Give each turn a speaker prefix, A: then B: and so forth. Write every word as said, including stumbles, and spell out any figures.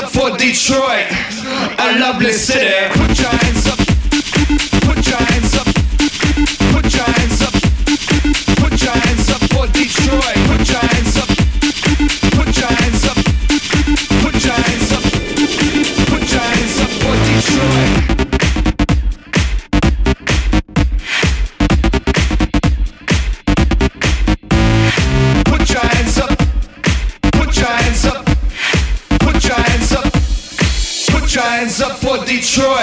A: up for Detroit, a lovely city. Put your hands up. Put your hands up. Put your hands up. Put your hands up for Detroit. Put your hands up. Put your hands up. Put your hands up. Put your hands up for Detroit. Put your hands up. Put your hands up. Put your hands up. Put your hands up for Detroit.